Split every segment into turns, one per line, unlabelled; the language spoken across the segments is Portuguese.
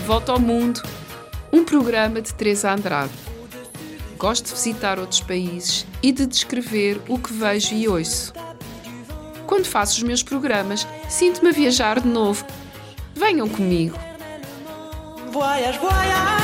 Volta ao Mundo, um programa de Teresa Andrade. Gosto de visitar outros países e de descrever o que vejo e ouço. Quando faço os meus programas, sinto-me a viajar de novo. Venham comigo.
Voyage, voyage.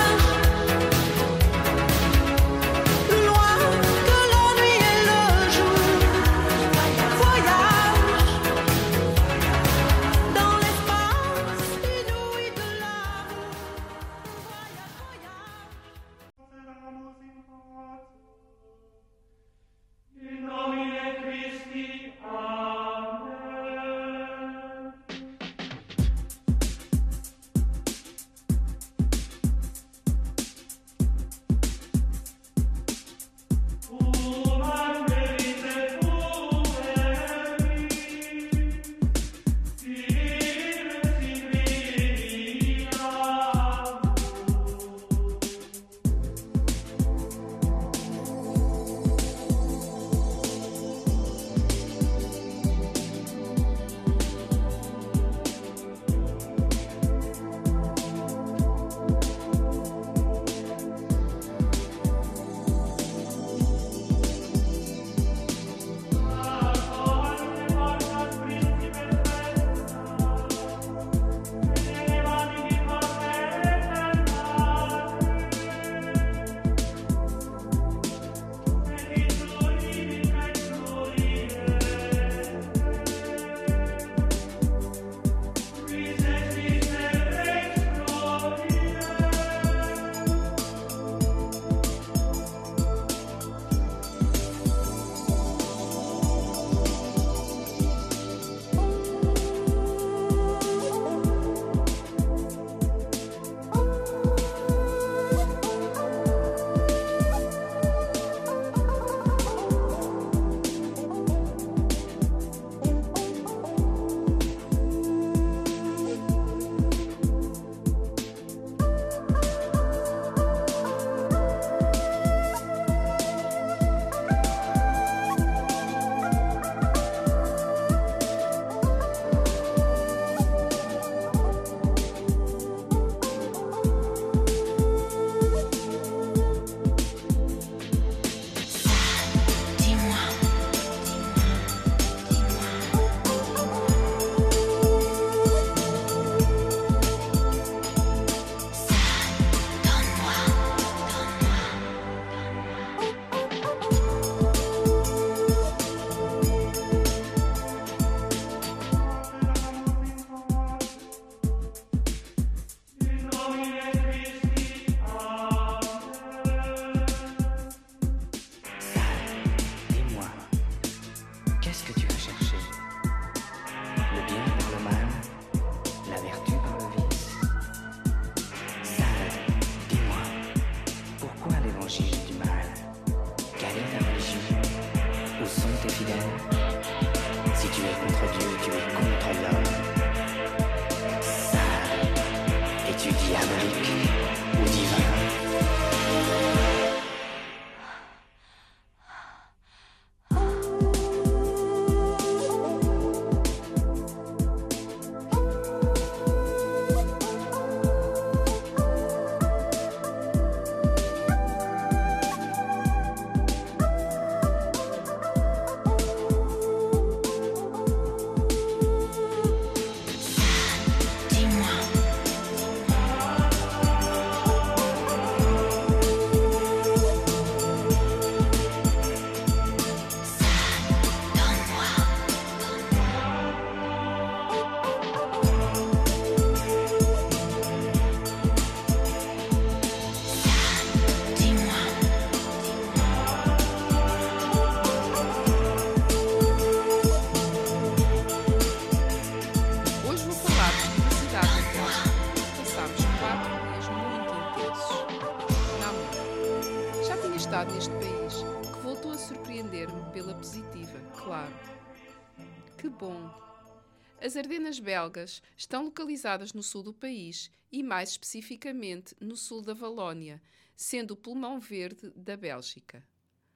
Neste país, que voltou a surpreender-me pela positiva, claro. Que bom! As Ardenas belgas estão localizadas no sul do país e, mais especificamente, no sul da Valónia, sendo o pulmão verde da Bélgica.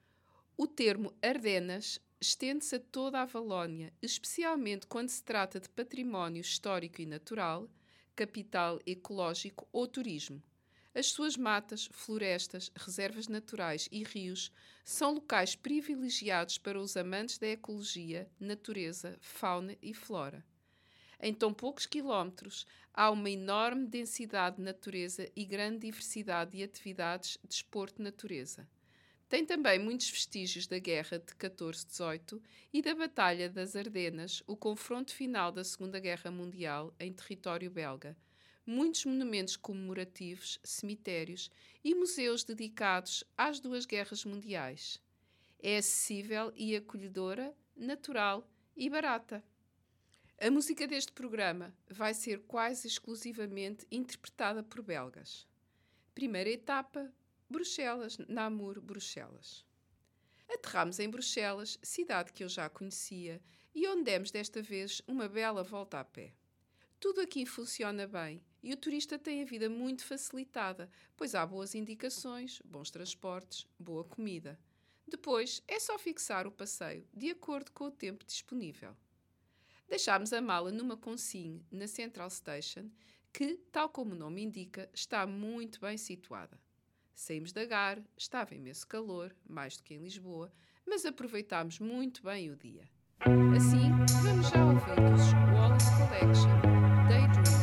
O termo Ardenas estende-se a toda a Valónia, especialmente quando se trata de património histórico e natural, capital ecológico ou turismo. As suas matas, florestas, reservas naturais e rios são locais privilegiados para os amantes da ecologia, natureza, fauna e flora. Em tão poucos quilómetros, há uma enorme densidade de natureza e grande diversidade de atividades de desporto-natureza. Tem também muitos vestígios da Guerra de 14-18 e da Batalha das Ardenas, o confronto final da Segunda Guerra Mundial em território belga. Muitos monumentos comemorativos, cemitérios e museus dedicados às duas guerras mundiais. É acessível e acolhedora, natural e barata. A música deste programa vai ser quase exclusivamente interpretada por belgas. Primeira etapa, Bruxelas, Namur, Bruxelas. Aterramos em Bruxelas, cidade que eu já conhecia e onde demos desta vez uma bela volta a pé. Tudo aqui funciona bem e o turista tem a vida muito facilitada, pois há boas indicações, bons transportes, boa comida. Depois é só fixar o passeio de acordo com o tempo disponível. Deixámos a mala numa consigne na Central Station, que, tal como o nome indica, está muito bem situada. Saímos da Gare, estava imenso calor, mais do que em Lisboa, mas aproveitámos muito bem o dia. Assim, vamos já ouvir os Wallace Collection, Daydream.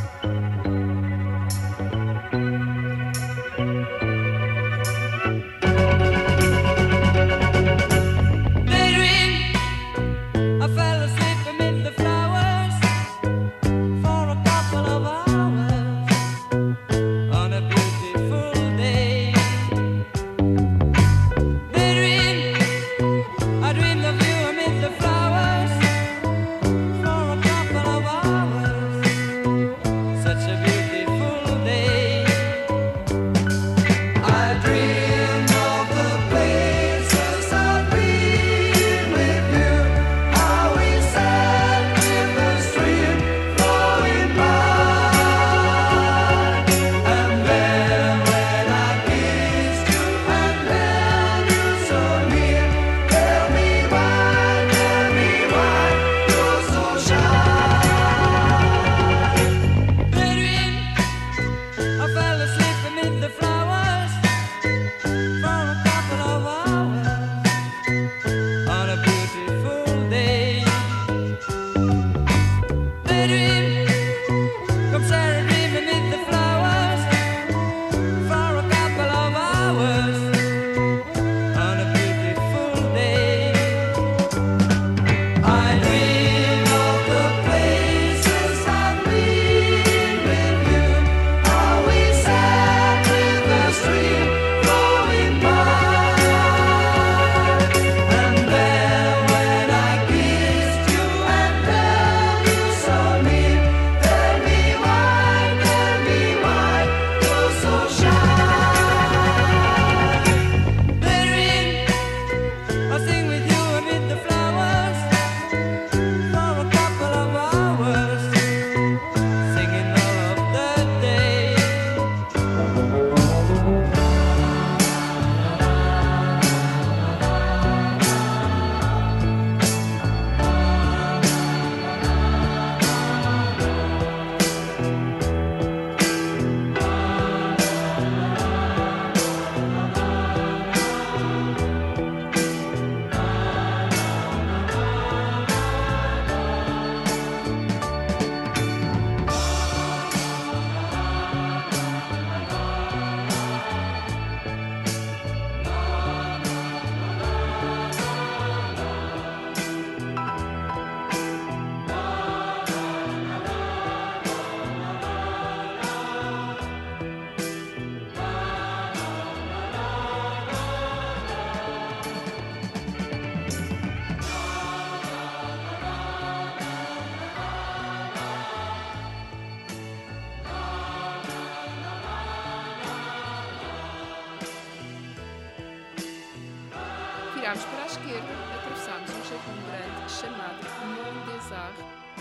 Virámos para a esquerda, atravessámos um jardim grande chamado Mont des Arts,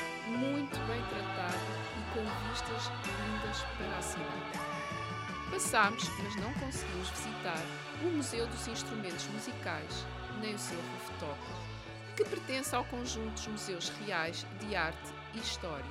muito bem tratado e com vistas lindas para a cidade. Passámos, mas não conseguimos visitar, o Museu dos Instrumentos Musicais, nem o seu rooftop, que pertence ao conjunto dos Museus Reais de Arte e História,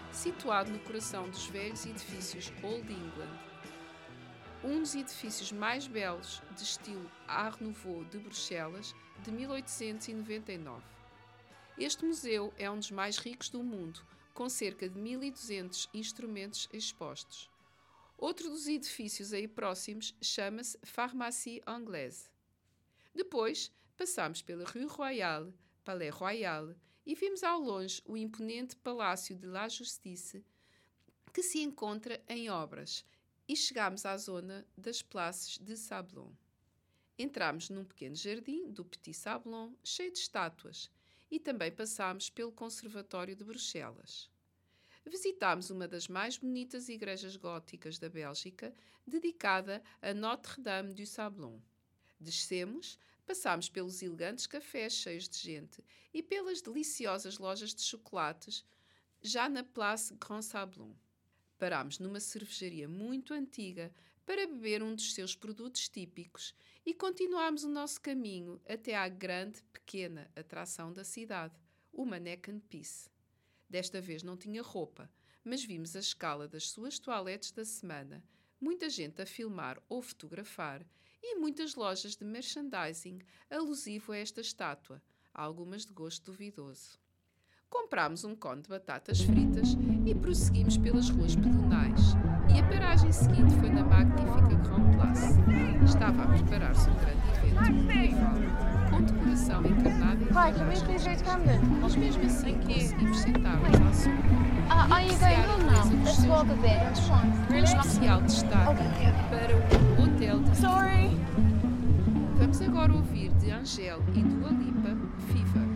situado no coração dos velhos edifícios Old England. Um dos edifícios mais belos de estilo Art Nouveau de Bruxelas, de 1899. Este museu é um dos mais ricos do mundo, com cerca de 1.200 instrumentos expostos. Outro dos edifícios aí próximos chama-se Pharmacie Anglaise. Depois, passamos pela Rue Royale, Palais Royal, e vimos ao longe o imponente Palácio de la Justice, que se encontra em obras, e chegámos à zona das Places de Sablon. Entramos num pequeno jardim do Petit Sablon, cheio de estátuas, e também passámos pelo Conservatório de Bruxelas. Visitámos uma das mais bonitas igrejas góticas da Bélgica, dedicada a Notre-Dame du Sablon. Descemos, passámos pelos elegantes cafés cheios de gente e pelas deliciosas lojas de chocolates, já na Place Grand Sablon. Parámos numa cervejaria muito antiga para beber um dos seus produtos típicos e continuámos o nosso caminho até à grande, pequena atração da cidade, o Mannequin Peace. Desta vez não tinha roupa, mas vimos a escala das suas toaletes da semana, muita gente a filmar ou fotografar e muitas lojas de merchandising alusivo a esta estátua, algumas de gosto duvidoso. Comprámos um cone de batatas fritas e prosseguimos pelas ruas pedonais. E a paragem seguinte foi na magnífica Grand Place. Estava a preparar-se um grande evento medieval, com decoração encarnada em mas mesmo assim conseguimos sentar-nos à sombra.
Are you going home now? Let's walk a bit.
Um especial destaque para o Hotel de
Sorry.
Vamos agora ouvir de Angèle e Dua Lipa, Fever.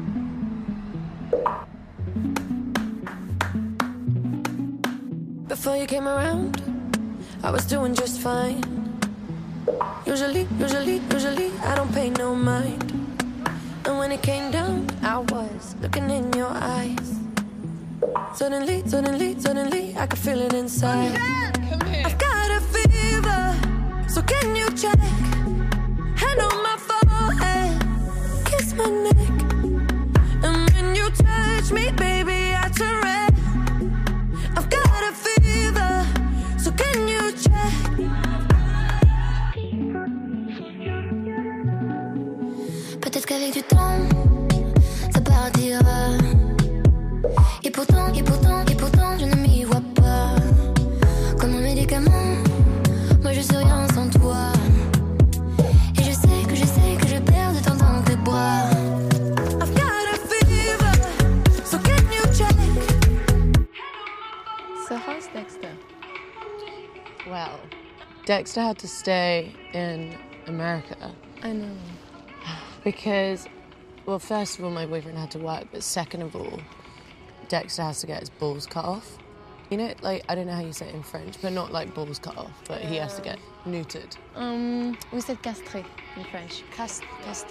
Before you came around, I was doing just fine. Usually, I don't pay no mind. And when it came down, I was looking in your eyes. Suddenly, I could feel it inside. I've got a fever, so can you check? Hand on my forehead, kiss my neck. And when you touch me, baby, I turn red. I've got a fever, so can you check?
Peut-être qu'avec du temps, ça partira. Et pourtant, je ne m'y vois pas. Comme un médicament, moi je suis rien sans toi. Et je sais que je perds de temps dans tes bras.
I've got a fever, so can you check?
So how's Dexter? Well, Dexter had to stay in America.
I know.
Because, well, first of all, my boyfriend had to work, but second of all, Dexter has to get his balls cut off. You know, like, I don't know how you say it in French, but not like balls cut off, but he has to get neutered.
We said castré in French. Castré.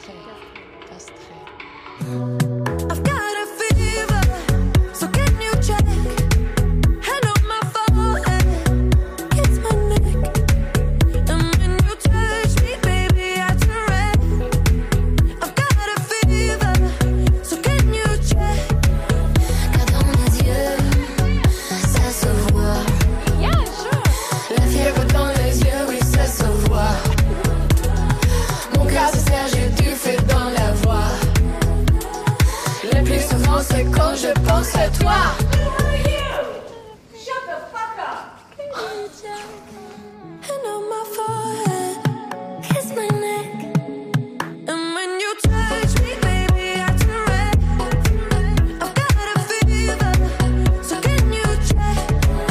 I've got a fever, so can you check? Hand on my forehead, kiss my neck. And when you touch me, baby, I turn red. I've got a fever, so can you check?
Car dans mes yeux, ça se voit.
Yeah, sure.
La fièvre dans les yeux, oui, ça se voit. Mon cœur se serre, j'ai du feu dans la voix. Le plus souvent, c'est quand je pense à toi.
Hand on my forehead, kiss my neck. And when you touch me, baby, I turn red. I've got a fever, so can you check?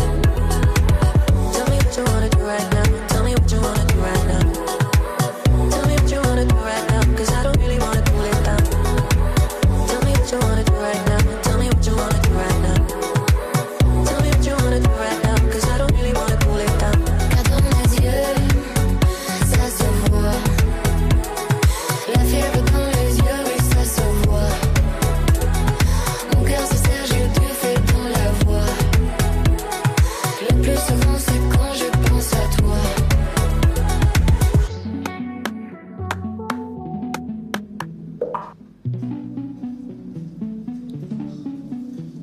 Tell me what you wanna do right now. Tell me what you wanna do right now. Tell me what you wanna do right now, 'cause I don't really wanna cool it down. Tell me what you wanna do right now. Tell me what you wanna do right now.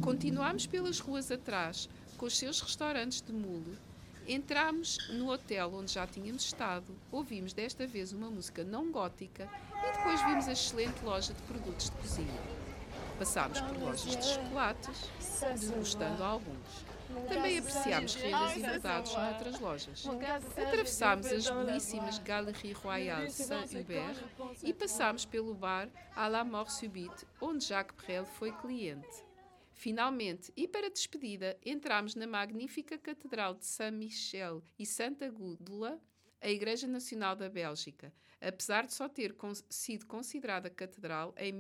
Continuámos pelas ruas atrás, com os seus restaurantes de mule. Entramos no hotel onde já tínhamos estado, ouvimos desta vez uma música não gótica e depois vimos a excelente loja de produtos de cozinha. Passámos por lojas de chocolates, degustando alguns. Também apreciámos rendas e bordados noutras lojas. Atravessámos as belíssimas Galeries Royales Saint-Hubert e passámos pelo bar à la Mort Subite, onde Jacques Brel foi cliente. Finalmente, e para despedida, entramos na magnífica Catedral de Saint-Michel e Santa Gúdula, a Igreja Nacional da Bélgica. Apesar de só ter sido considerada catedral em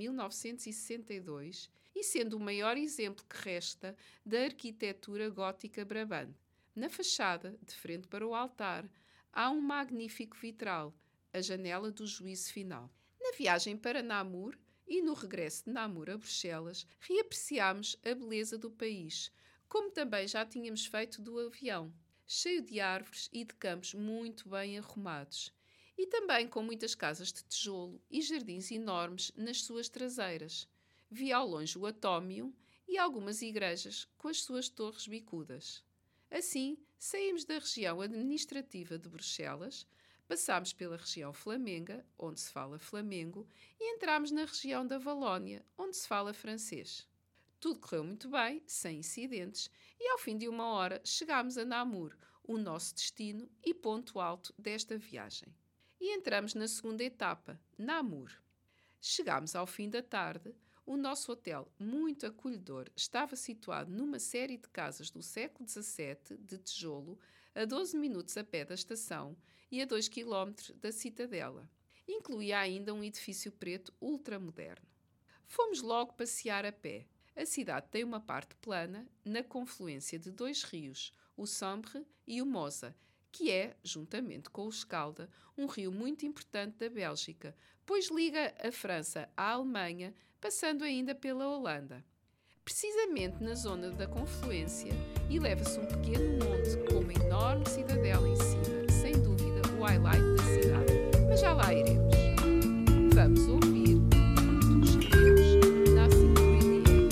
1962 e sendo o maior exemplo que resta da arquitetura gótica brabante. Na fachada, de frente para o altar, há um magnífico vitral, a janela do juízo final. Na viagem para Namur e no regresso de Namur a Bruxelas, reapreciámos a beleza do país, como também já tínhamos feito do avião, cheio de árvores e de campos muito bem arrumados, e também com muitas casas de tijolo e jardins enormes nas suas traseiras. Vi ao longe o Atómio e algumas igrejas com as suas torres bicudas. Assim, saímos da região administrativa de Bruxelas, passámos pela região flamenga, onde se fala flamengo, e entramos na região da Valónia, onde se fala francês. Tudo correu muito bem, sem incidentes, e ao fim de 1 hora chegámos a Namur, o nosso destino e ponto alto desta viagem. E entramos na segunda etapa, Namur. Chegámos ao fim da tarde. O nosso hotel, muito acolhedor, estava situado numa série de casas do século XVII, de tijolo, a 12 minutos a pé da estação e a 2 km da Citadela. Incluía ainda um edifício preto ultramoderno. Fomos logo passear a pé. A cidade tem uma parte plana, na confluência de 2 rios, o Sambre e o Mosa, que é, juntamente com o Escalda, um rio muito importante da Bélgica, pois liga a França à Alemanha, passando ainda pela Holanda. Precisamente na zona da confluência, eleva-se um pequeno monte com uma enorme cidadela em cima, sem dúvida o highlight da cidade. Mas já lá iremos. Vamos ouvir dos rios Nothing Really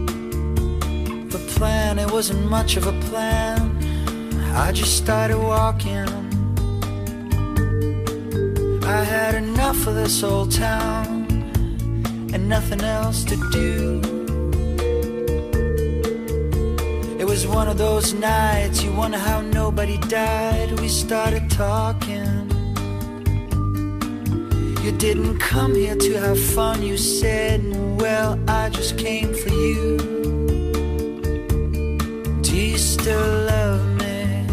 Ends.
The plan, it wasn't much of a plan. I just started walking. I had enough of this old town and nothing else to do. It was one of those nights you wonder how nobody died. We started talking. You didn't come here to have fun, you said. Well, I just came for you. Do you still love me?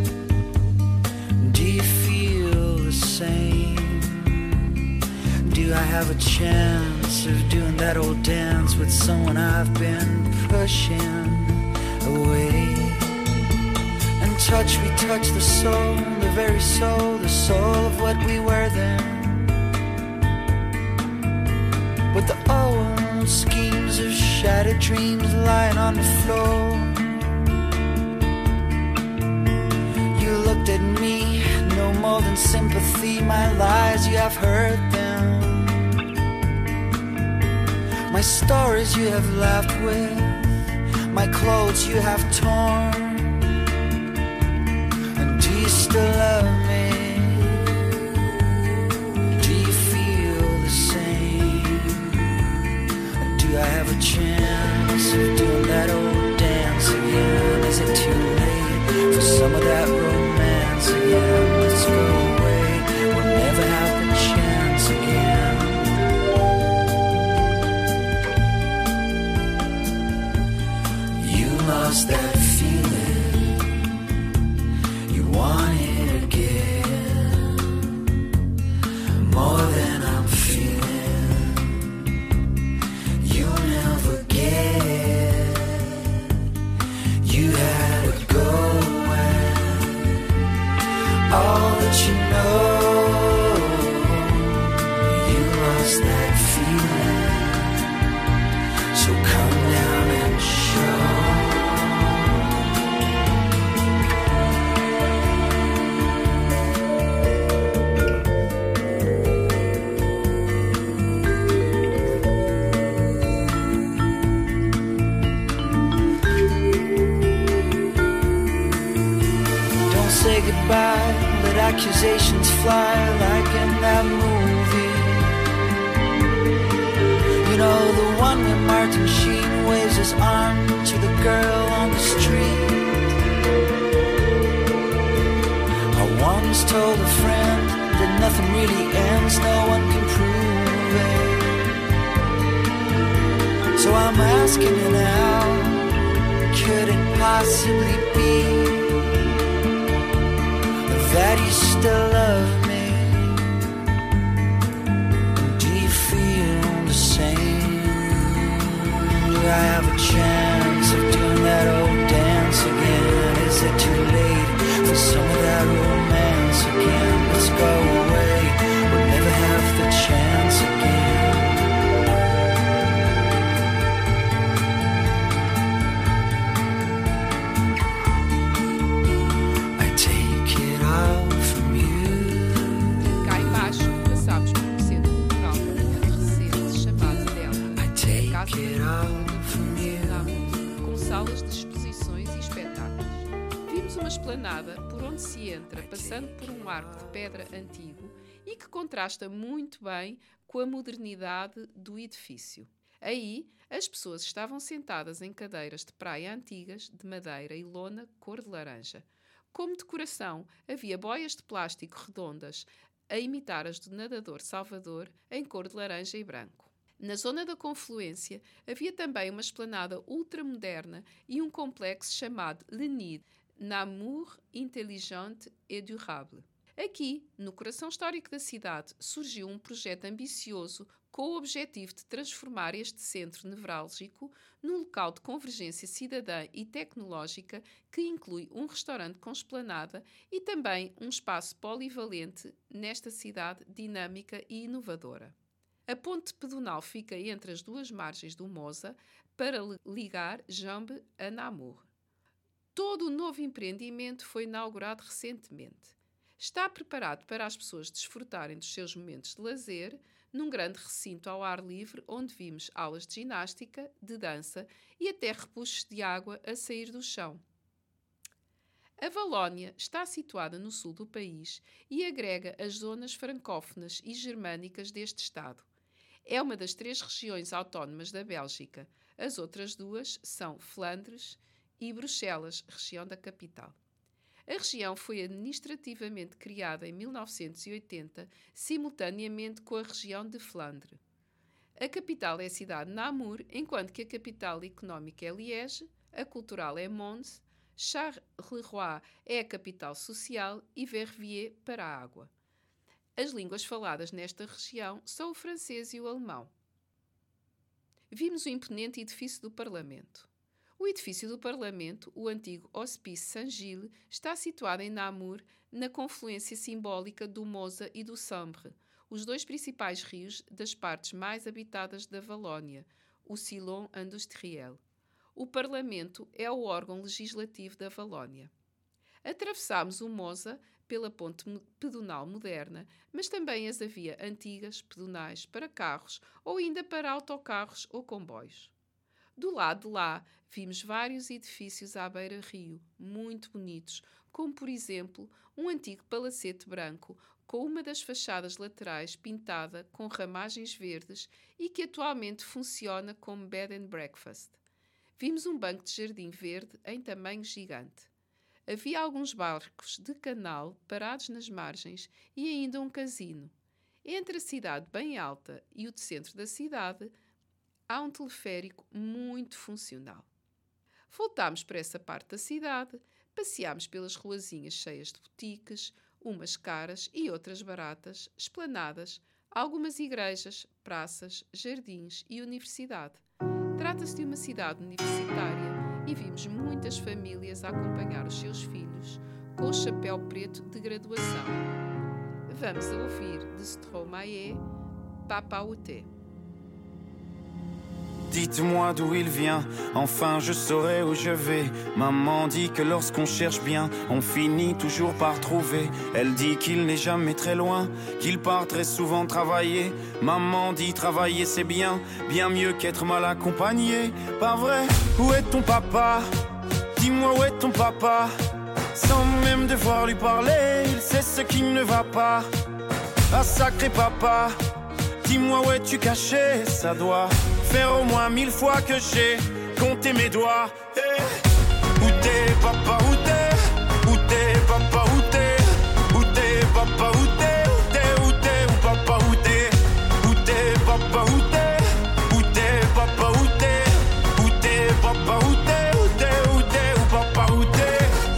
Do you feel the same? Do I have a chance of doing that old dance with someone I've been pushing away? And we touch the soul, the very soul, the soul of what we were then. With the old schemes of shattered dreams lying on the floor. You looked at me, no more than sympathy. My lies, you have heard them. My stories you have laughed with. My clothes you have torn. And do you still love me? Do you feel the same? Do I have a chance of doing that old dance again? Is it too late for some of that romance again? Let's go away, we'll never have the chance again. You lost that feeling, you want it again, more than I'm feeling. You'll never get. You had to go and all that you know. You lost that feeling, so come down and show. goodbye, let accusations fly like in that movie. You know, the one where Martin Sheen waves his arm to the girl on the street. I once told a friend that nothing really ends, no one can prove it. So I'm asking you now, could it possibly be that you still love me? Do you feel the same? Do I have a chance of doing that old dance again? Is it too late for some of that romance again? Let's go away, we'll never have the chance again.
Uma esplanada por onde se entra passando por um arco de pedra antigo e que contrasta muito bem com a modernidade do edifício. Aí, as pessoas estavam sentadas em cadeiras de praia antigas, de madeira e lona cor de laranja. Como decoração, havia boias de plástico redondas, a imitar as do nadador Salvador, em cor de laranja e branco. Na zona da confluência, havia também uma esplanada ultramoderna e um complexo chamado Le Nid, Namur Intelligente et Durable. Aqui, no coração histórico da cidade, surgiu um projeto ambicioso com o objetivo de transformar este centro nevrálgico num local de convergência cidadã e tecnológica que inclui um restaurante com esplanada e também um espaço polivalente nesta cidade dinâmica e inovadora. A ponte pedonal fica entre as duas margens do Mosa para ligar Jambes a Namur. Todo o novo empreendimento foi inaugurado recentemente. Está preparado para as pessoas desfrutarem dos seus momentos de lazer num grande recinto ao ar livre onde vimos aulas de ginástica, de dança e até repuxos de água a sair do chão. A Valónia está situada no sul do país e agrega as zonas francófonas e germânicas deste estado. É uma das 3 regiões autónomas da Bélgica. As outras 2 são Flandres e Bruxelas, região da capital. A região foi administrativamente criada em 1980, simultaneamente com a região de Flandre. A capital é a cidade de Namur, enquanto que a capital económica é Liège, a cultural é Mons, Charleroi é a capital social e Verviers para a água. As línguas faladas nesta região são o francês e o alemão. Vimos o imponente edifício do Parlamento. O edifício do Parlamento, o antigo Hospice Saint-Gilles, está situado em Namur, na confluência simbólica do Mosa e do Sambre, os 2 principais rios das partes mais habitadas da Valónia, o Sillon Industriel. O Parlamento é o órgão legislativo da Valónia. Atravessámos o Mosa pela ponte pedonal moderna, mas também as havia antigas, pedonais, para carros ou ainda para autocarros ou comboios. Do lado de lá, vimos vários edifícios à beira-rio, muito bonitos, como, por exemplo, um antigo palacete branco com uma das fachadas laterais pintada com ramagens verdes e que atualmente funciona como bed and breakfast. Vimos um banco de jardim verde em tamanho gigante. Havia alguns barcos de canal parados nas margens e ainda um casino. Entre a cidade bem alta e o centro da cidade, há um teleférico muito funcional. Voltámos para essa parte da cidade, passeámos pelas ruazinhas cheias de boutiques, umas caras e outras baratas, esplanadas, algumas igrejas, praças, jardins e universidade. Trata-se de uma cidade universitária e vimos muitas famílias a acompanhar os seus filhos com o chapéu preto de graduação. Vamos a ouvir de Stromae, Papa Outé.
Dites-moi d'où il vient, enfin je saurai où je vais. Maman dit que lorsqu'on cherche bien, on finit toujours par trouver. Elle dit qu'il n'est jamais très loin, qu'il part très souvent travailler. Maman dit travailler c'est bien, bien mieux qu'être mal accompagné. Pas vrai? Où est ton papa? Dis-moi où est ton papa? sans même devoir lui parler. Il sait ce qui ne va pas. Ah sacré papa, dis-moi où es-tu caché? Ça doit faire au moins 1000 fois que j'ai compté mes doigts. Hey. Où t'es papa, où t'es? Où t'es papa, où t'es? Où t'es papa, où t'es? Où t'es, où t'es, où papa, où t'es? Où t'es papa, où t'es? Où t'es papa, où t'es? Où t'es papa, où t'es? Où t'es, où t'es, où papa, où t'es?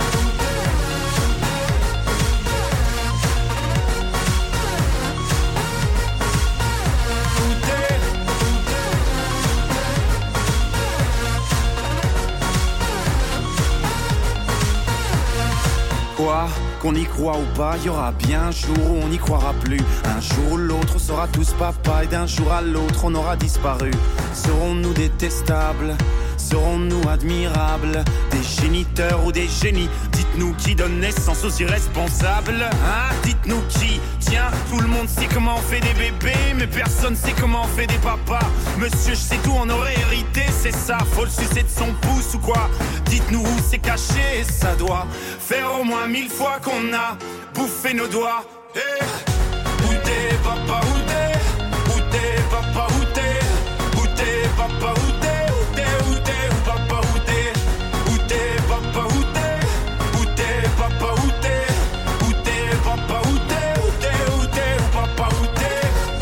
Quoi, qu'on y croit ou pas, y aura bien un jour où on n'y croira plus. Un jour ou l'autre, on sera tous papa, et d'un jour à l'autre, on aura disparu. Serons-nous détestables? Serons-nous admirables? Des géniteurs ou des génies? Dites-nous qui donne naissance aux irresponsables, hein? Dites-nous qui? Tiens, tout le monde sait comment on fait des bébés, mais personne sait comment on fait des papas. Monsieur, je sais tout, on aurait hérité, c'est ça. Faut le sucer de son pouce ou quoi? Dites-nous où c'est caché, ça doit faire au moins 1000 fois qu'on a bouffé nos doigts. Hey. Où t'es papa, où t'es? Où t'es papa, où t'es? Où t'es papa, où t'es? Où t'es, où papa, où t'es? Où t'es papa, où t'es? Où t'es papa, où t'es? Où t'es papa, où t'es? Où t'es, où t'es, où papa, où t'es?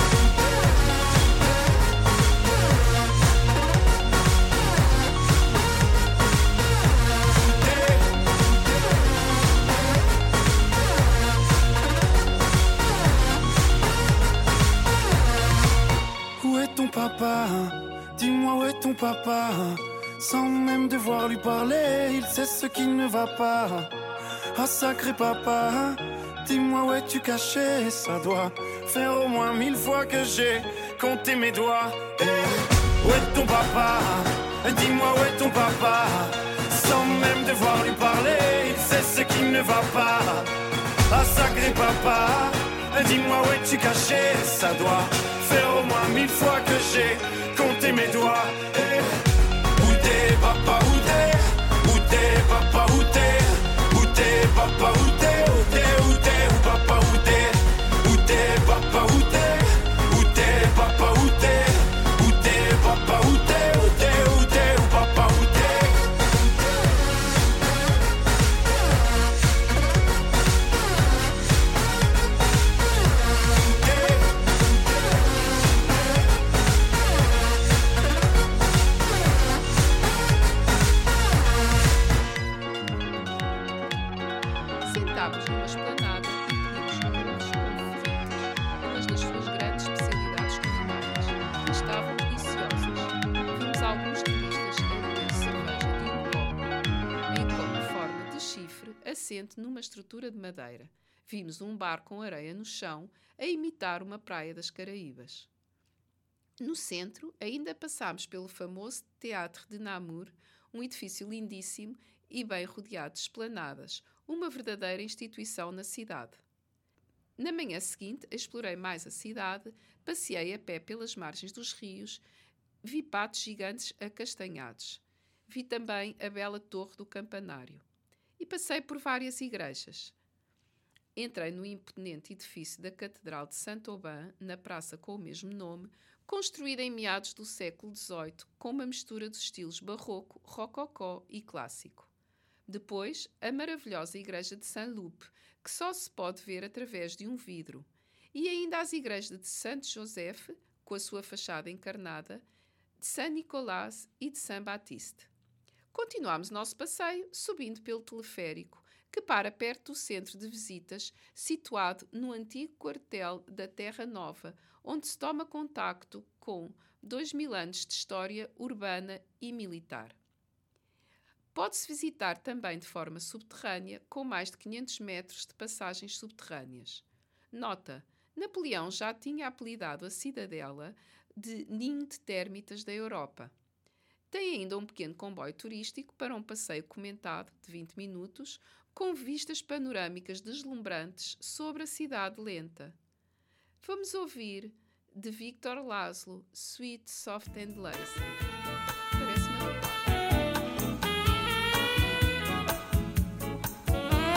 Où est ton papa? Dis-moi où est ton papa? Sans même devoir lui parler, il sait ce qui ne va pas. Ah sacré papa, dis-moi où es-tu caché? Ça doit faire au moins 1000 fois que j'ai compté mes doigts. Hey. Où est ton papa? Dis-moi où est ton papa? Sans même devoir lui parler, il sait ce qui ne va pas. Ah sacré papa, dis-moi où es-tu caché? Ça doit faire au moins 1000 fois que j'ai compté mes doigts. Hey. Où t'es papa, où t'es? Où t'es papa, où t'es? Où t'es papa, où t'es? Où t'es, où t'es, où papa, où t'es? Où t'es papa, où t'es? Où t'es papa, où t'es? Où t'es papa, où t'es? Où t'es, où t'es, où papa, où t'es?
Sentámos numa esplanada e pedimos bolos com fritas, umas das suas grandes especialidades culinárias, que estavam deliciosas. Vimos alguns turistas a beber cerveja de um copo, em forma de chifre, assente numa estrutura de madeira. Vimos um bar com areia no chão, a imitar uma praia das Caraíbas. No centro, ainda passámos pelo famoso Teatro de Namur, um edifício lindíssimo e bem rodeado de esplanadas, uma verdadeira instituição na cidade. Na manhã seguinte, explorei mais a cidade, passei a pé pelas margens dos rios, vi patos gigantes acastanhados. Vi também a bela torre do campanário. E passei por várias igrejas. Entrei no imponente edifício da Catedral de Saint-Aubin, na praça com o mesmo nome, construída em meados do século XVIII, com uma mistura dos estilos barroco, rococó e clássico. Depois, a maravilhosa igreja de Saint-Loup, que só se pode ver através de um vidro. E ainda as igrejas de Saint-Joseph, com a sua fachada encarnada, de Saint-Nicolas e de Saint-Baptiste. Continuámos nosso passeio subindo pelo teleférico, que para perto do centro de visitas, situado no antigo quartel da Terra Nova, onde se toma contacto com 2000 anos de história urbana e militar. Pode-se visitar também de forma subterrânea, com mais de 500 metros de passagens subterrâneas. Nota: Napoleão já tinha apelidado a cidadela de Ninho de Térmitas da Europa. Tem ainda um pequeno comboio turístico para um passeio comentado de 20 minutos, com vistas panorâmicas deslumbrantes sobre a cidade lenta. Vamos ouvir de Victor Laszlo, Sweet, Soft and Lazy. Parece-me adequado.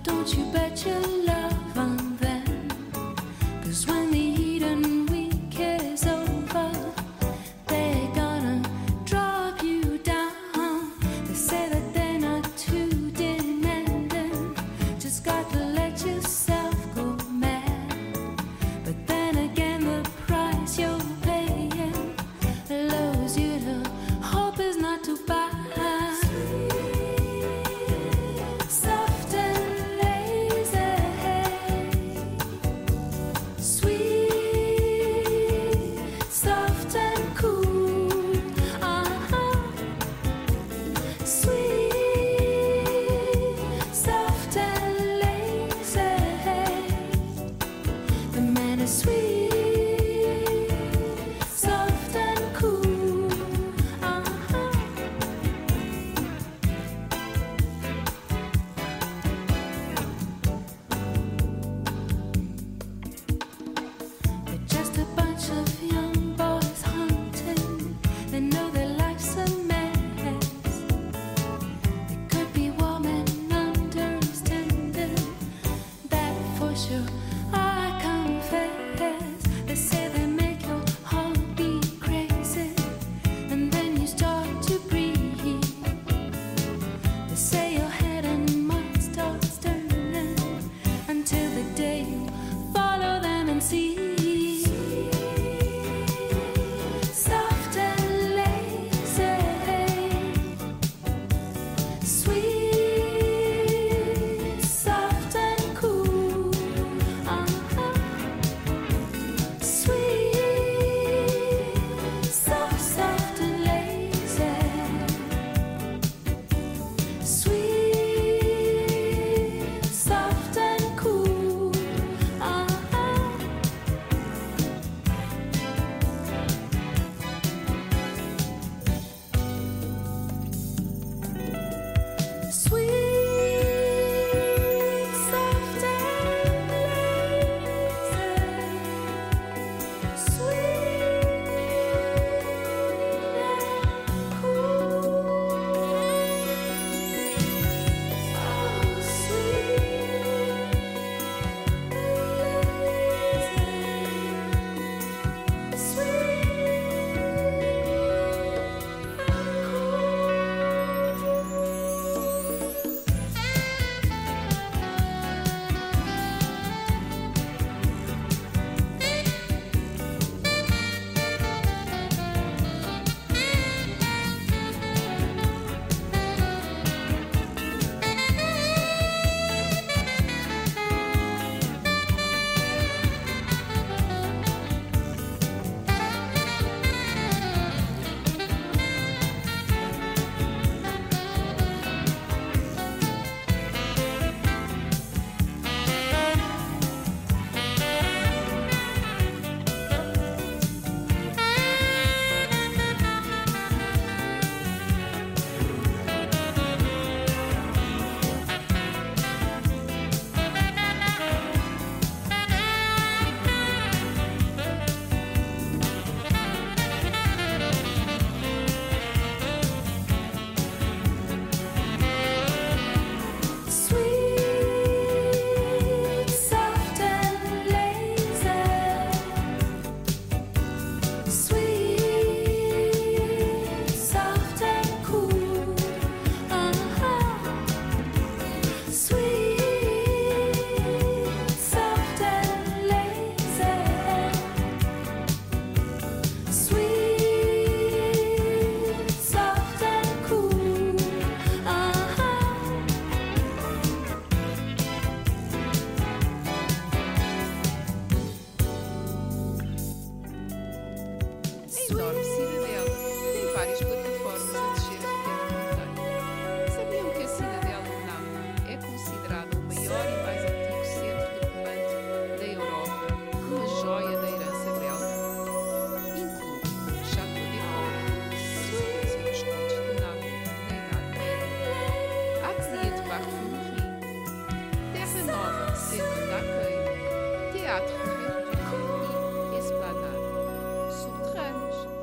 don't you bet your love on them. 'Cause when the Eden week is over, they're gonna drop you down. They say that they're not too demanding, just got to let yourself go mad. But then again, the price you're paying allows you to hope is not too bad. Soft and lazy, sweet, soft and cool, sweet, soft and lazy. The man is sweet, soft and cool, They're just a bunch of young boys hunting. They know their life's a mess. They could be warm and understanding, that for sure I confess. They say they make your heart beat crazy, and then you start to breathe. They say your head and mind starts turning until the day you follow them and see. Soft and lazy, sweet, soft and cool, sweet, soft and lazy, sweet, soft and cool, sweet, soft and lazy, sweet and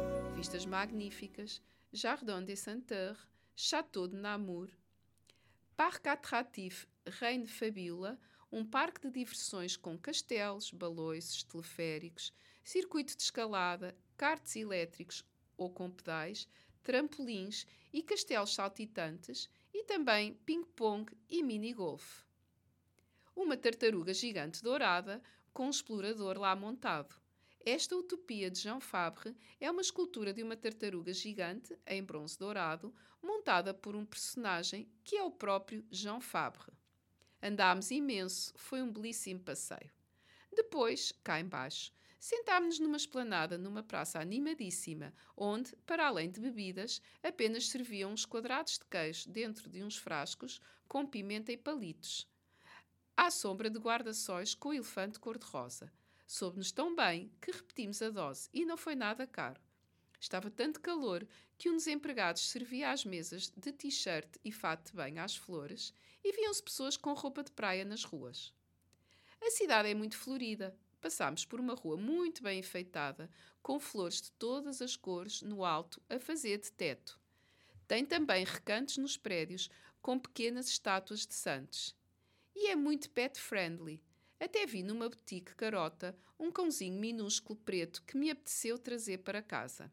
magníficas, Jardin des Senteurs, Château de Namur. Parque Attractif Reine Fabiola, um parque de diversões com castelos, balões, teleféricos, circuito de escalada, karts elétricos ou com pedais, trampolins e castelos saltitantes e também ping-pong e mini-golf. Uma tartaruga gigante dourada com um explorador lá montado. Esta utopia de Jean Fabre é uma escultura de uma tartaruga gigante, em bronze dourado, montada por um personagem que é o próprio Jean Fabre. Andámos imenso, foi um belíssimo passeio. Depois, cá embaixo, sentámos-nos numa esplanada numa praça animadíssima, onde, para além de bebidas, apenas serviam uns quadrados de queijo dentro de uns frascos com pimenta e palitos, à sombra de guarda-sóis com elefante cor-de-rosa. Soube-nos tão bem que repetimos a dose e não foi nada caro. Estava tanto calor que um dos empregados servia às mesas de t-shirt e fato de banho às flores e viam-se pessoas com roupa de praia nas ruas. A cidade é muito florida. Passámos por uma rua muito bem enfeitada, com flores de todas as cores no alto a fazer de teto. Tem também recantos nos prédios com pequenas estátuas de santos. E é muito pet-friendly. Até vi numa boutique carota um cãozinho minúsculo preto que me apeteceu trazer para casa.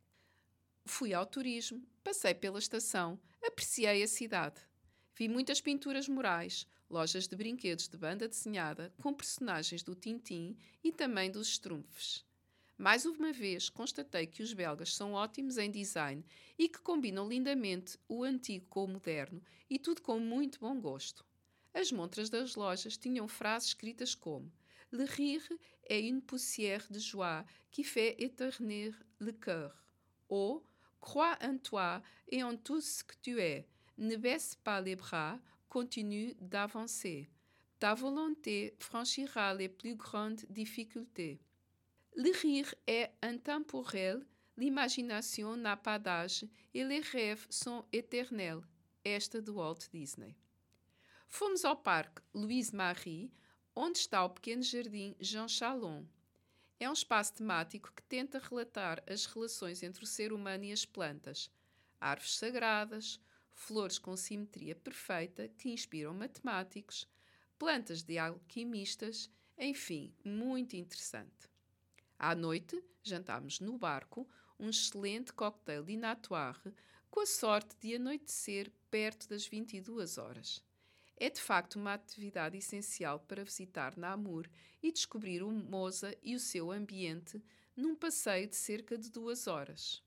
Fui ao turismo, passei pela estação, apreciei a cidade. Vi muitas pinturas murais, lojas de brinquedos de banda desenhada com personagens do Tintin e também dos Schtroumpfs. Mais uma vez constatei que os belgas são ótimos em design e que combinam lindamente o antigo com o moderno e tudo com muito bom gosto. As montras das lojas tinham frases escritas como Le rire est une poussière de joie qui fait éterner le cœur ou Crois en toi et en tout ce que tu es. Ne baisse pas les bras, continue d'avancer. Ta volonté franchira les plus grandes difficultés. Le rire est intemporel, l'imagination n'a pas d'âge et les rêves sont éternels. Esta de Walt Disney. Fomos ao Parque Louise Marie, onde está o pequeno jardim Jean Chalon. É um espaço temático que tenta relatar as relações entre o ser humano e as plantas. Árvores sagradas, flores com simetria perfeita que inspiram matemáticos, plantas de alquimistas, enfim, muito interessante. À noite, jantámos no barco um excelente cocktail de Natoire, com a sorte de anoitecer perto das 22 horas. É de facto uma atividade essencial para visitar Namur e descobrir o Moza e o seu ambiente num passeio de cerca de 2 horas.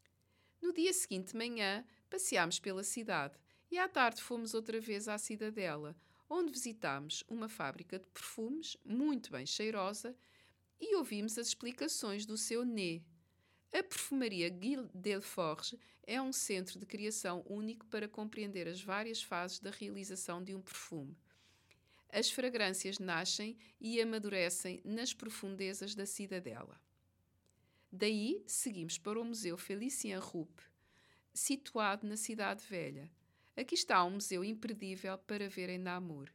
No dia seguinte de manhã, passeámos pela cidade e à tarde fomos outra vez à Cidadela, onde visitámos uma fábrica de perfumes muito bem cheirosa e ouvimos as explicações do seu nez. A perfumaria Guy Delforge é um centro de criação único para compreender as várias fases da realização de um perfume. As fragrâncias nascem e amadurecem nas profundezas da cidadela. Daí, seguimos para o Museu Félicien Ruppe, situado na Cidade Velha. Aqui está um museu imperdível para ver em Namur.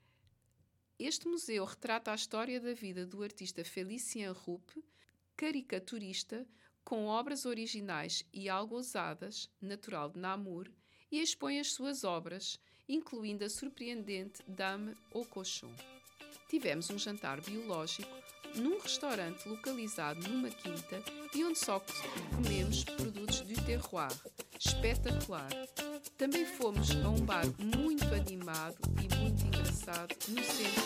Este museu retrata a história da vida do artista Félicien Ruppe, caricaturista, com obras originais e algo ousadas, natural de Namur, e expõe as suas obras, incluindo a surpreendente Dame au Cochon. Tivemos um jantar biológico num restaurante localizado numa quinta e onde só comemos produtos do terroir. Espetacular! Também fomos a um bar muito animado e muito engraçado no centro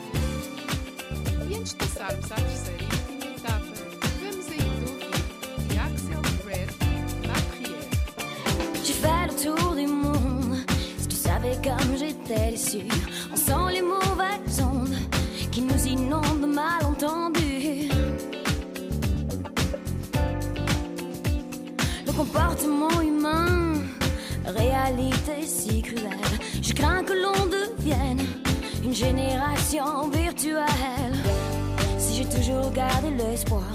da vila. E antes de passarmos à terceira e última etapa, vamos ainda ouvir de Axel Red, La Prière.
J'ai fait le tour du monde. Si tu savais comme j'étais déçue, on sent les mauvaises ondes qui nous inondent de malentendus. Le comportement humain, réalité si cruelle. Je crains que l'on devienne une génération virtuelle. Si j'ai toujours gardé l'espoir,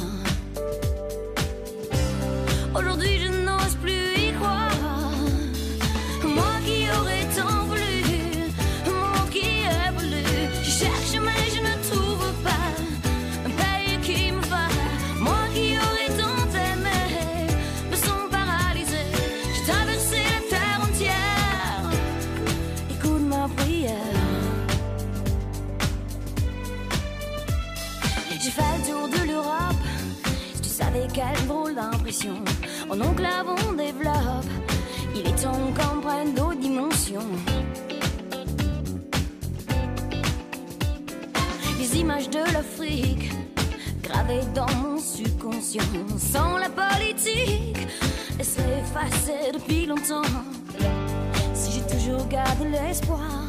aujourd'hui je n'ose plus y croire. Moi qui aurais tant voulu, un monde qui évolue. Je cherche mais je ne trouve pas un pays qui me va. Moi qui aurais tant aimé, me sens paralysée. J'ai traversé la terre entière. Écoute quelle drôle d'impression. En enclave, on développe. Il est temps qu'on prenne d'autres dimensions. Les images de l'Afrique gravées dans mon subconscient. Sans la politique, elles seraient effacées depuis longtemps. Si j'ai toujours gardé l'espoir,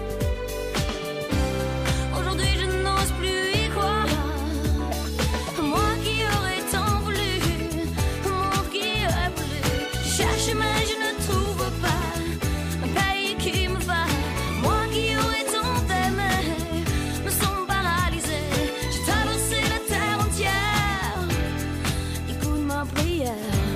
aujourd'hui je n'ose plus y croire. Moi qui aurais tant voulu, moi qui aurais voulu. Je cherche mais je ne trouve pas un pays qui me va. Moi qui aurais tant aimé, me sens paralysée. J'ai traversé la terre entière. Écoute ma prière.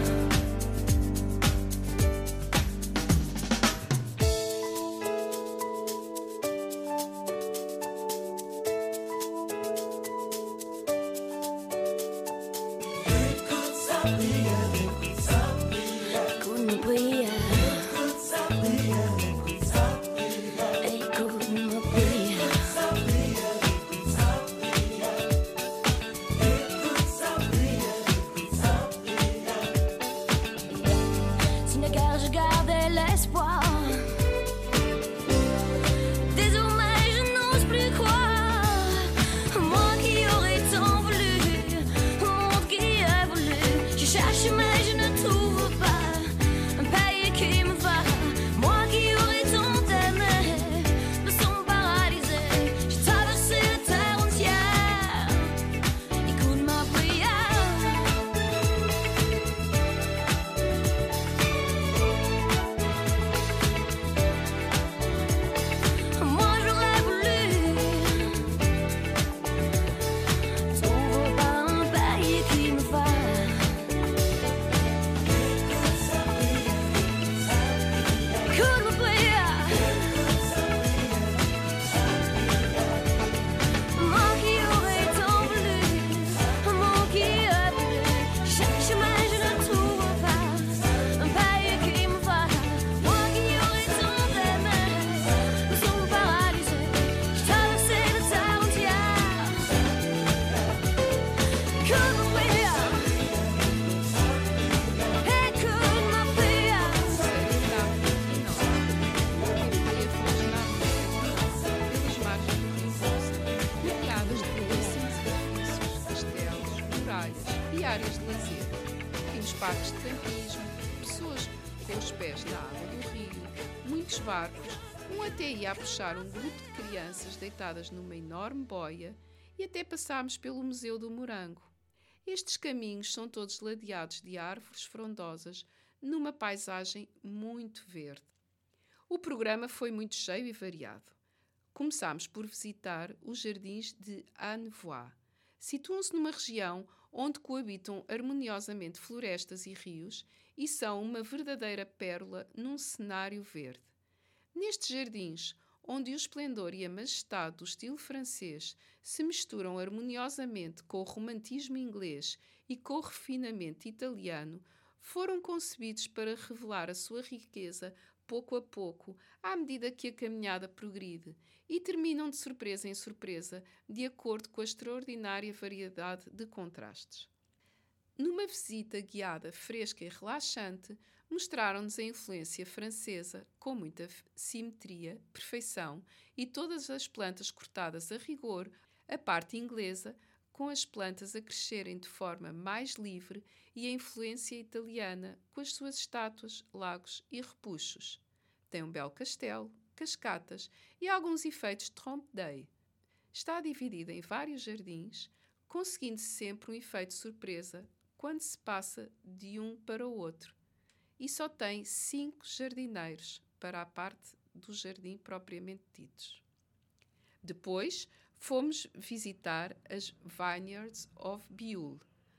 áreas de lazer. Temos parques de campismo, pessoas com os pés na água do rio, muitos barcos, até ia a puxar um grupo de crianças deitadas numa enorme boia e até passámos pelo Museu do Morango. Estes caminhos são todos ladeados de árvores frondosas numa paisagem muito verde. O programa foi muito cheio e variado. Começámos por visitar os jardins de Annevoie. Situam-se numa região onde coabitam harmoniosamente florestas e rios e são uma verdadeira pérola num cenário verde. Nestes jardins, onde o esplendor e a majestade do estilo francês se misturam harmoniosamente com o romantismo inglês e com o refinamento italiano, foram concebidos para revelar a sua riqueza pouco a pouco, à medida que a caminhada progride, e terminam de surpresa em surpresa, de acordo com a extraordinária variedade de contrastes. Numa visita guiada fresca e relaxante, mostraram-nos a influência francesa com muita simetria, perfeição e todas as plantas cortadas a rigor, a parte inglesa com as plantas a crescerem de forma mais livre e a influência italiana com as suas estátuas, lagos e repuxos. Tem um belo castelo, cascatas e alguns efeitos de trompe-l'œil. Está dividida em vários jardins, conseguindo sempre um efeito de surpresa quando se passa de um para o outro. E só tem 5 jardineiros para a parte do jardim propriamente ditos. Depois, fomos visitar as Vineyards of Bioul,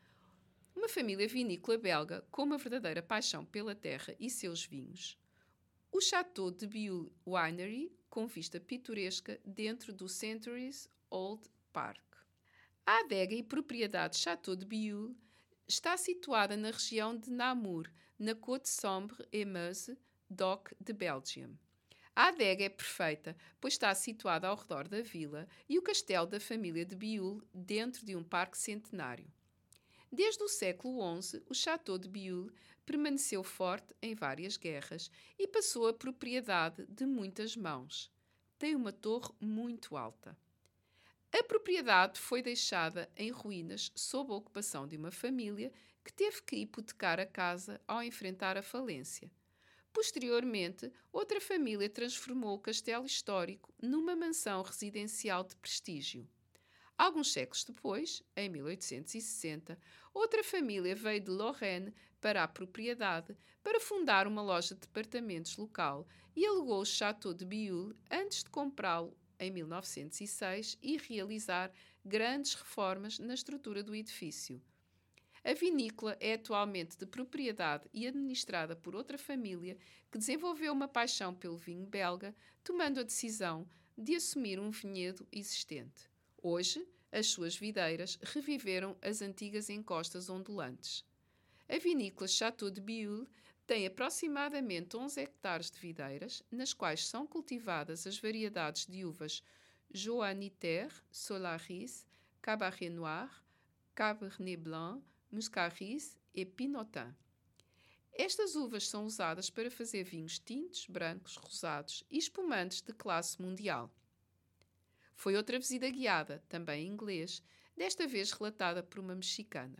uma família vinícola belga com uma verdadeira paixão pela terra e seus vinhos. O Château de Bioul Winery, com vista pitoresca dentro do Centuries Old Park. A adega e propriedade Château de Bioul está situada na região de Namur, na Côte-Sombre-et-Meuse, DOC de Belgium. A adega é perfeita, pois está situada ao redor da vila e o castelo da família de Bioul dentro de um parque centenário. Desde o século XI, o Château de Bioul permaneceu forte em várias guerras e passou a propriedade de muitas mãos. Tem uma torre muito alta. A propriedade foi deixada em ruínas sob a ocupação de uma família que teve que hipotecar a casa ao enfrentar a falência. Posteriormente, outra família transformou o castelo histórico numa mansão residencial de prestígio. Alguns séculos depois, em 1860, outra família veio de Lorraine para a propriedade para fundar uma loja de departamentos local e alugou o Château de Bioul antes de comprá-lo em 1906 e realizar grandes reformas na estrutura do edifício. A vinícola é atualmente de propriedade e administrada por outra família que desenvolveu uma paixão pelo vinho belga, tomando a decisão de assumir um vinhedo existente. Hoje, as suas videiras reviveram as antigas encostas ondulantes. A vinícola Château de Bioul tem aproximadamente 11 hectares de videiras, nas quais são cultivadas as variedades de uvas Johanniter, Solaris, Cabernet Noir, Cabernet Blanc, Muscaris e Pinotin. Estas uvas são usadas para fazer vinhos tintos, brancos, rosados e espumantes de classe mundial. Foi outra visita guiada, também em inglês, desta vez relatada por uma mexicana.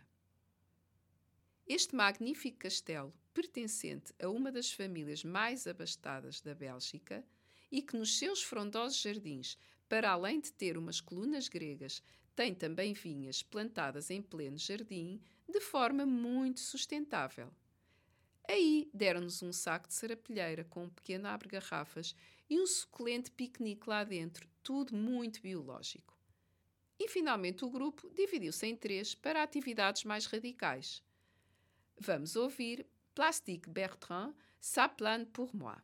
Este magnífico castelo, pertencente a uma das famílias mais abastadas da Bélgica e que nos seus frondosos jardins, para além de ter umas colunas gregas, tem também vinhas plantadas em pleno jardim, de forma muito sustentável. Aí deram-nos um saco de sarapilheira com um pequeno abre-garrafas e um suculente piquenique lá dentro, tudo muito biológico. E finalmente o grupo dividiu-se em 3 para atividades mais radicais. Vamos ouvir Plastique Bertrand, Ça plane pour moi.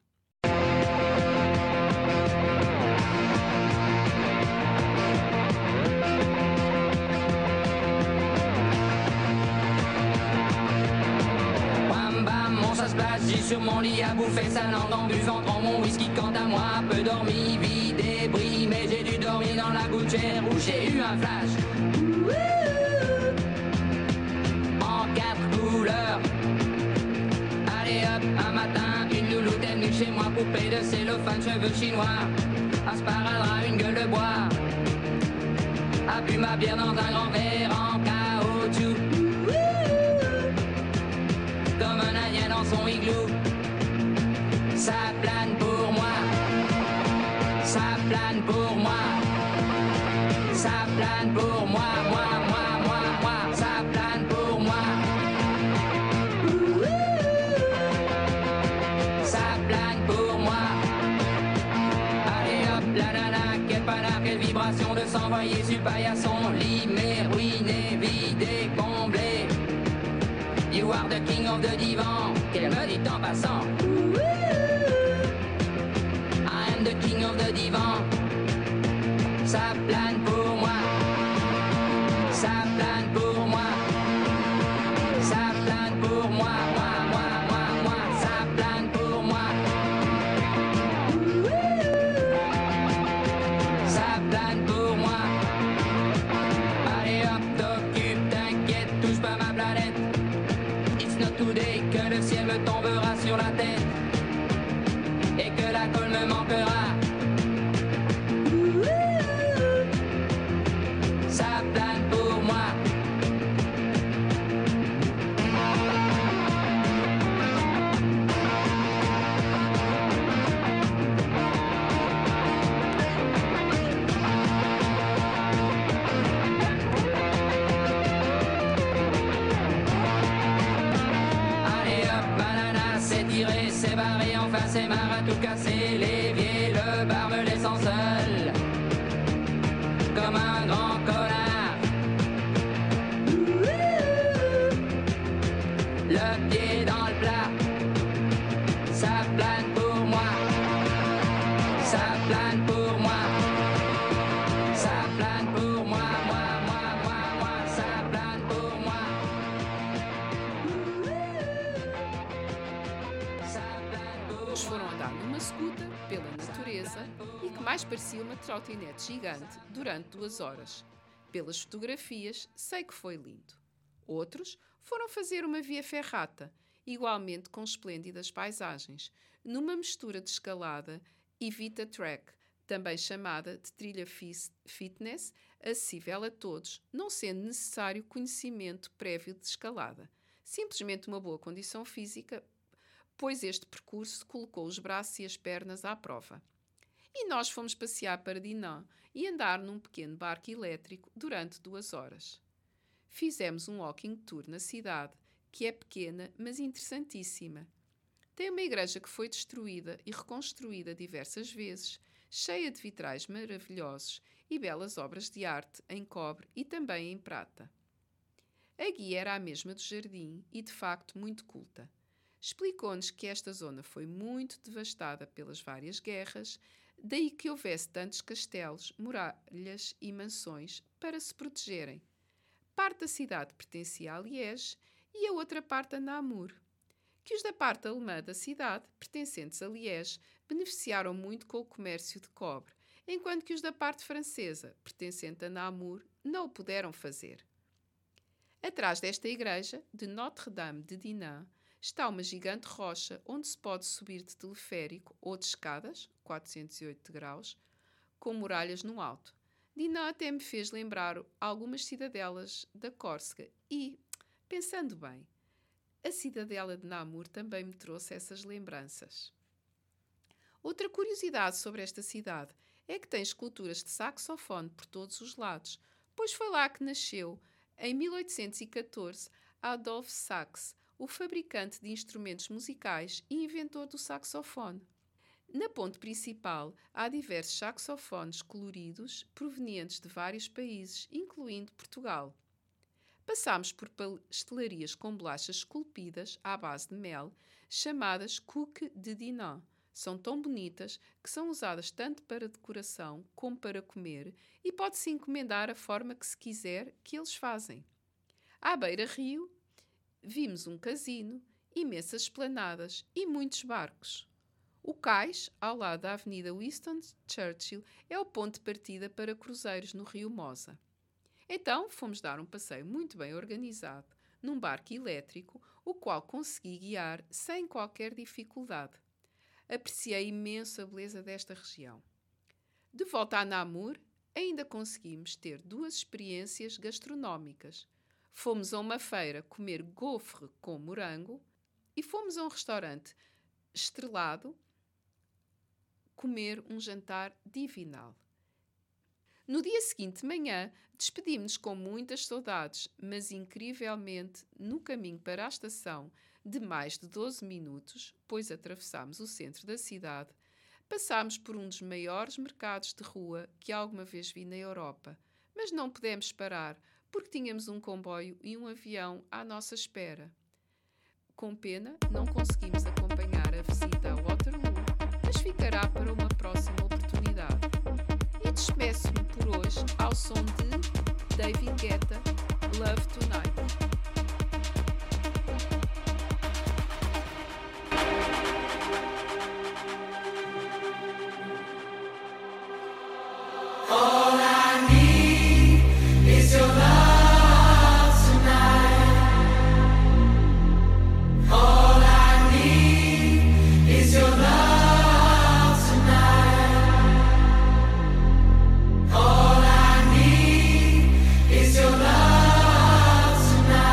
Ça se passe, j'ai sur mon lit à bouffer sa langue en buvant dans mon whisky. Quant à moi, peu dormi, vie débris, mais j'ai dû dormir dans la gouttière où j'ai eu un flash. En 4 couleurs. Allez hop, un matin, une louloute est venue chez moi, poupée de cellophane, cheveux chinois, un sparadrap, une gueule de bois, a bu ma bière dans un grand verre en caoutchouc. Comme un indien dans son igloo. Ça plane pour moi, ça plane pour moi, ça plane pour moi, moi, ça plane pour moi. Ça plane pour moi. Allez hop, la nana, quel panard, quelle vibration de s'envoyer sur le paillasson. Limé, ruiné, vidé, comblé. You are the king of the divan, qu'elle me dit en passant. I am the king of the divan. Ça plane pour moi, ça plane pour moi, ça plane pour moi, moi, ça plane pour moi. Ça plane pour moi. Allez hop, t'occupe, t'inquiète, touche pas ma planète. Today, que le ciel me tombera sur la tête et que la colle me manquera. Ça plane pour moi. C'est barré, enfin c'est marre à tout casser. L'évier, le bar me laissant seul comme un grand connard. Le pied dans le plat. Ça plane pour moi. Ça plane pour moi. Ça plane pour moi. Moi, ça plane pour moi.
Foram andar numa scooter pela natureza e que mais parecia uma trotinete gigante durante 2 horas. Pelas fotografias, sei que foi lindo. Outros foram fazer uma via ferrata, igualmente com esplêndidas paisagens, numa mistura de escalada e Vita Track, também chamada de trilha fitness, acessível a todos, não sendo necessário conhecimento prévio de escalada. Simplesmente uma boa condição física, pois este percurso colocou os braços e as pernas à prova. E nós fomos passear para Dinant e andar num pequeno barco elétrico durante 2 horas. Fizemos um walking tour na cidade, que é pequena, mas interessantíssima. Tem uma igreja que foi destruída e reconstruída diversas vezes, cheia de vitrais maravilhosos e belas obras de arte em cobre e também em prata. A guia era a mesma do jardim e, de facto, muito culta. Explicou-nos que esta zona foi muito devastada pelas várias guerras, daí que houvesse tantos castelos, muralhas e mansões para se protegerem. Parte da cidade pertencia a Liège e a outra parte a Namur. Que os da parte alemã da cidade, pertencentes a Liège, beneficiaram muito com o comércio de cobre, enquanto que os da parte francesa, pertencente a Namur, não o puderam fazer. Atrás desta igreja, de Notre-Dame de Dinant, está uma gigante rocha onde se pode subir de teleférico ou de escadas, 408 graus, com muralhas no alto. Dinant até me fez lembrar algumas cidadelas da Córsega e, pensando bem, a cidadela de Namur também me trouxe essas lembranças. Outra curiosidade sobre esta cidade é que tem esculturas de saxofone por todos os lados, pois foi lá que nasceu, em 1814, Adolphe Sax, o fabricante de instrumentos musicais e inventor do saxofone. Na ponte principal há diversos saxofones coloridos provenientes de vários países, incluindo Portugal. Passámos por pastelarias com bolachas esculpidas à base de mel, chamadas Couque de Dinant. São tão bonitas que são usadas tanto para decoração como para comer e pode-se encomendar a forma que se quiser que eles fazem. À beira-rio, vimos um casino, imensas esplanadas e muitos barcos. O cais, ao lado da Avenida Winston Churchill, é o ponto de partida para cruzeiros no rio Mosa. Então, fomos dar um passeio muito bem organizado, num barco elétrico, o qual consegui guiar sem qualquer dificuldade. Apreciei imenso a beleza desta região. De volta a Namur, ainda conseguimos ter 2 experiências gastronómicas. Fomos a uma feira comer gaufre com morango e fomos a um restaurante estrelado comer um jantar divinal. No dia seguinte de manhã, despedimos-nos com muitas saudades, mas incrivelmente, no caminho para a estação, de mais de 12 minutos, pois atravessámos o centro da cidade, passámos por um dos maiores mercados de rua que alguma vez vi na Europa, mas não pudemos parar, porque tínhamos um comboio e um avião à nossa espera. Com pena, não conseguimos acompanhar a visita a Waterloo, mas ficará para uma próxima oportunidade. E despeço-me por hoje ao som de David Guetta, Love Tonight.
Tonight.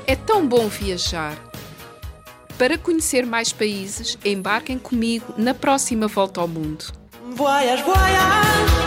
É tão bom viajar. Para conhecer mais países, embarquem comigo na próxima volta ao mundo.
Voyage, voyage.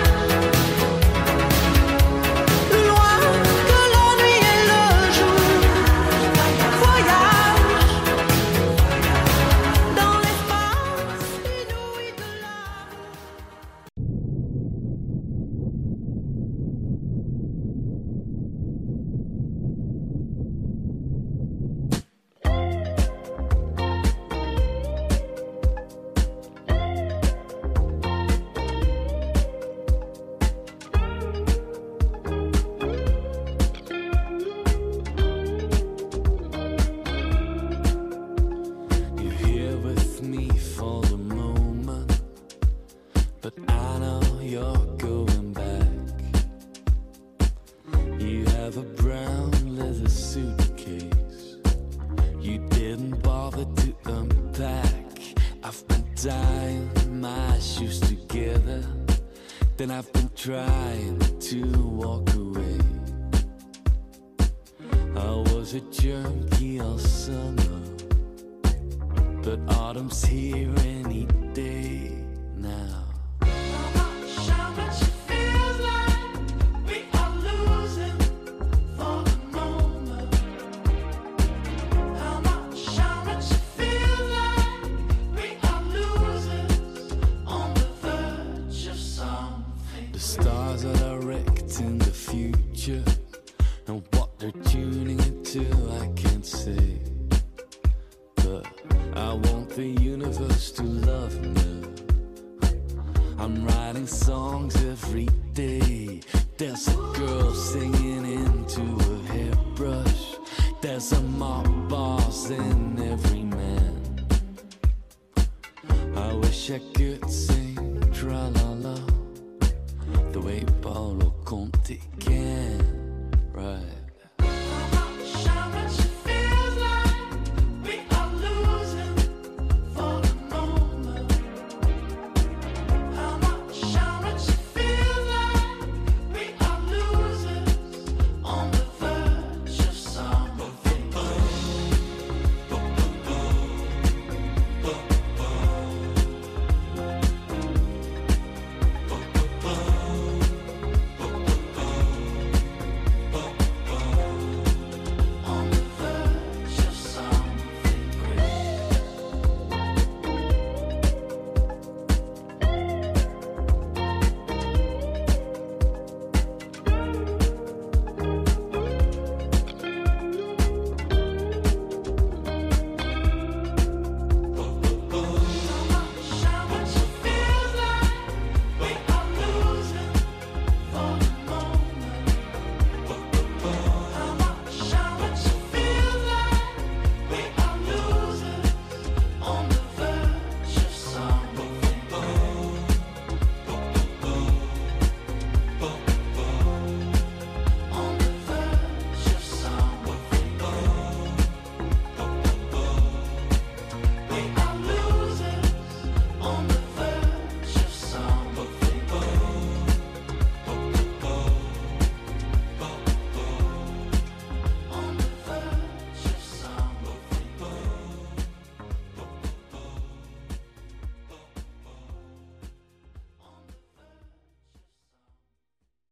Then I've been trying to walk away. I was a junkie all summer, but autumn's here any day now.
How much it feels like we are losing for the moment. How much it feels like we are losers on the verge of something.
The stars are direct in the future, and what they're tuning into I can't say. But I want the universe to love me. I'm writing songs every day. There's a girl singing into a hairbrush. There's a mob boss in every man. I wish I could sing tra-la-la the way Paolo Conte can, right?